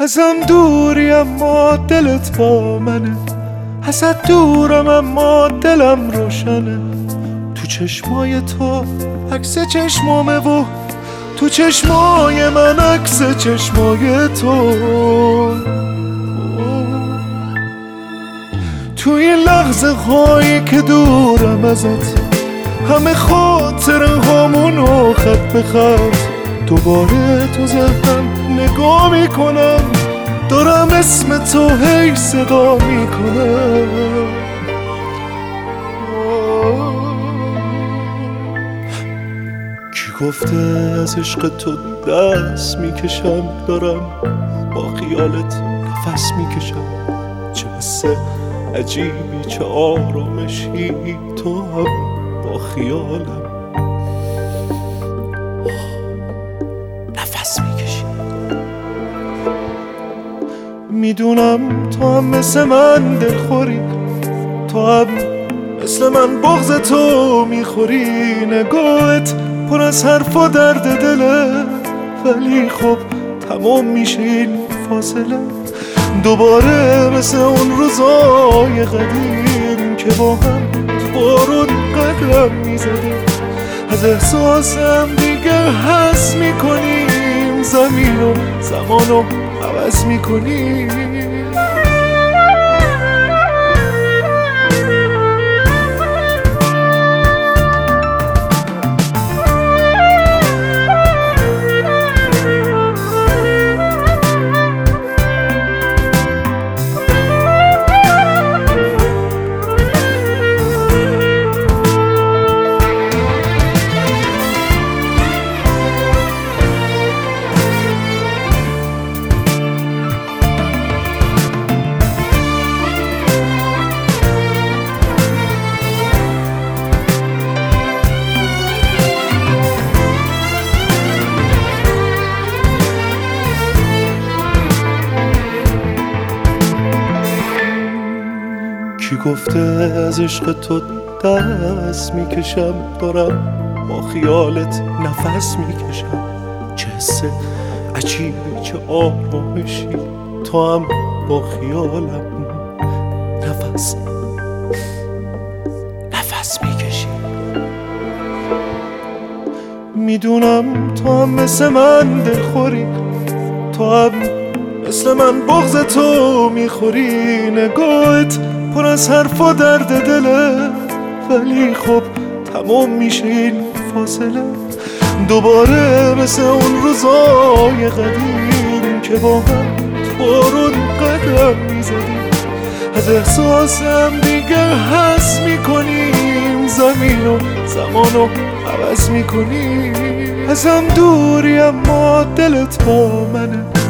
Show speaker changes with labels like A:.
A: ازم دوری اما دلت با منه، ازت دورم اما دلم روشنه. تو چشمای تو عکس چشمامه و تو چشمای من عکس چشمای تو. تو این لحظه هایی که دورم ازت، همه خاطره هامونو خط به خط دوباره تو ذهنم نگاه میکنم، دارم اسم تو هی صدا میکنم. کی گفته از عشق تو دست میکشم، دارم با خیالت نفس میکشم. چه حس عجیبی، چه آرامشی، تو هم با خیالم نفس میکشی. میدونم تو هم مثل من دلخوری، تو هم مثل من بغض تو میخوری. نگاهت پر از حرف و درد دله، ولی خب تمام میشه این فاصله. دوباره مثل اون روزای قدیم که با هم بارون قدم میزدیم، از احساسم دیگه حس میکنیم، زمین و زمانو عوض میکنیم. کی گفته از عشق تو دست میکشم، دارم با خیالت نفس میکشم. چه حس عجیبی، چه آرامشی، تو هم با خیالم نفس میکشی. میدونم تو هم مثل من دلخوری، تو هم مثل من بغض تو میخوری. نگاهت پر از حرف و درد دله، ولی خب تمام میشه این فاصله. دوباره مثل اون روزای قدیم که با هم بارون قدم میزدیم، از احساسم دیگه حس میکنیم، زمین و زمانو عوض میکنیم. ازم دوری اما دلت با منه،